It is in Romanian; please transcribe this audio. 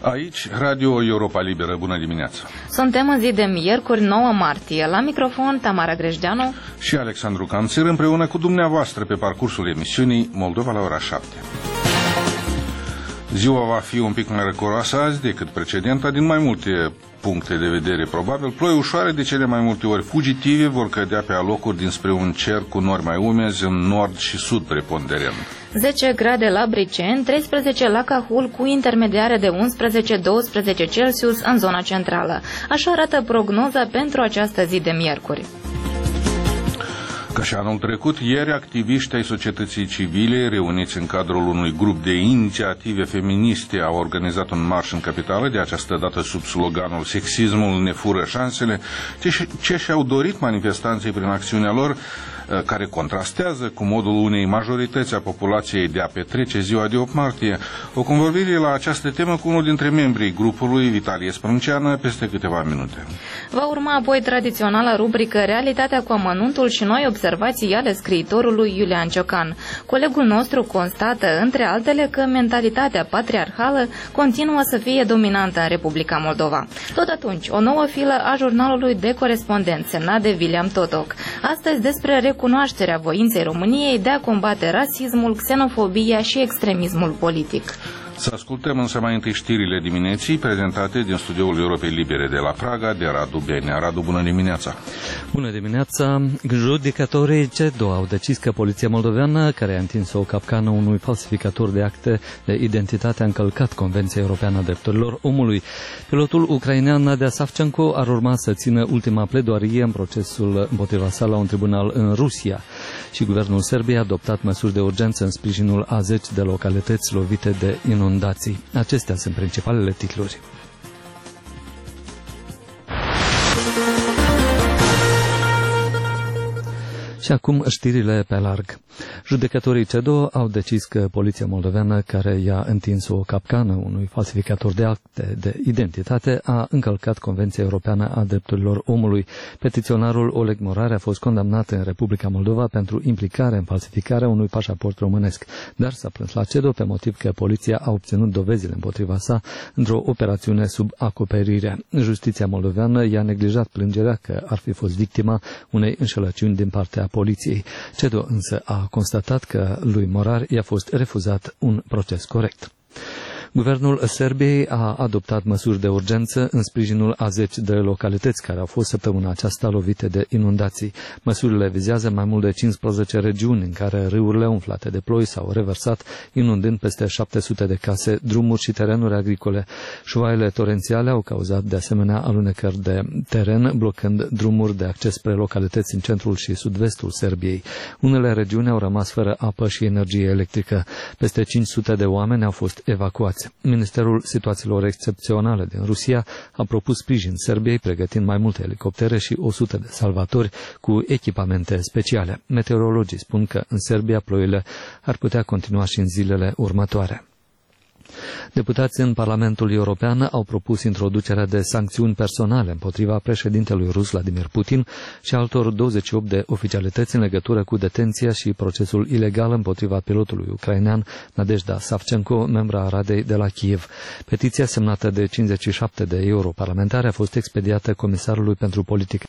Aici, Radio Europa Liberă. Bună dimineața! Suntem în zi de miercuri, 9 martie. La microfon, Tamara Grejdeanu și Alexandru Canțir, împreună cu dumneavoastră pe parcursul emisiunii Moldova la ora 7. Ziua va fi un pic mai răcoroasă azi decât precedenta, din mai multe puncte de vedere. Probabil ploi ușoare, de cele mai multe ori fugitive, vor cădea pe alocuri dinspre un cer cu nori mai umezi, în nord și sud preponderent. 10 grade la Briceni, 13 la Cahul, cu intermediare de 11-12 Celsius în zona centrală. Așa arată prognoza pentru această zi de miercuri. Ca și anul trecut, ieri, activiști ai societății civile, reuniți în cadrul unui grup de inițiative feministe, au organizat un marș în capitală, de această dată sub sloganul "Sexismul ne fură șansele", ce și-au dorit manifestanții prin acțiunea lor, care contrastează cu modul unei majorități a populației de a petrece ziua de 8 martie. O convorbire la această temă cu unul dintre membrii grupului, Vitalie Sprânceană, peste câteva minute. Va urma apoi tradiționala rubrică Realitatea cu amănuntul și noi observații ale scriitorului Iulian Ciocan. Colegul nostru constată, între altele, că mentalitatea patriarhală continuă să fie dominantă în Republica Moldova. Tot atunci, o nouă filă a jurnalului de corespondent, semnat de William Totoc. Astăzi despre recunoașterea voinței României de a combate rasismul, xenofobia și extremismul politic. Să ascultăm însă mai întâi știrile dimineții prezentate din studioul Europei Libere de la Praga de Radu Benea. Radu, bună dimineața! Bună dimineața! Judecătorii CEDO au decis că poliția moldoveană, care a întins o capcană unui falsificator de acte de identitate, a încălcat Convenția Europeană a Drepturilor Omului. Pilotul ucrainean Nadia Savchenko ar urma să țină ultima pledoarie în procesul împotriva sa la un tribunal în Rusia. Și guvernul Serbiei a adoptat măsuri de urgență în sprijinul a 10 de localități lovite de inundații. Acestea sunt principalele titluri. Și acum știrile pe larg. Judecătorii CEDO au decis că poliția moldoveană, care i-a întins o capcană unui falsificator de acte de identitate, a încălcat Convenția Europeană a Drepturilor Omului. Petiționarul Oleg Morare a fost condamnat în Republica Moldova pentru implicare în falsificarea unui pașaport românesc, dar s-a plâns la CEDO pe motiv că poliția a obținut dovezile împotriva sa într-o operațiune sub acoperire. Justiția moldoveană i-a neglijat plângerea că ar fi fost victima unei înșelăciuni din partea poliției. CEDO însă a constatat că lui Morar i-a fost refuzat un proces corect. Guvernul Serbiei a adoptat măsuri de urgență în sprijinul a 10 de localități care au fost săptămâna aceasta lovite de inundații. Măsurile vizează mai mult de 15 regiuni în care râurile umflate de ploi s-au reversat, inundând peste 700 de case, drumuri și terenuri agricole. Șoaiele torențiale au cauzat de asemenea alunecări de teren, blocând drumuri de acces spre localități în centrul și sud-vestul Serbiei. Unele regiuni au rămas fără apă și energie electrică. Peste 500 de oameni au fost evacuați. Ministerul Situațiilor Excepționale din Rusia a propus sprijin Serbiei, pregătind mai multe elicoptere și 100 de salvatori cu echipamente speciale. Meteorologii spun că în Serbia ploile ar putea continua și în zilele următoare. Deputații în Parlamentul European au propus introducerea de sancțiuni personale împotriva președintelui rus Vladimir Putin și altor 28 de oficialități în legătură cu detenția și procesul ilegal împotriva pilotului ucrainean Nadezhda Savchenko, membra Radei de la Kiev. Petiția semnată de 57 de europarlamentari a fost expediată Comisarului pentru Politică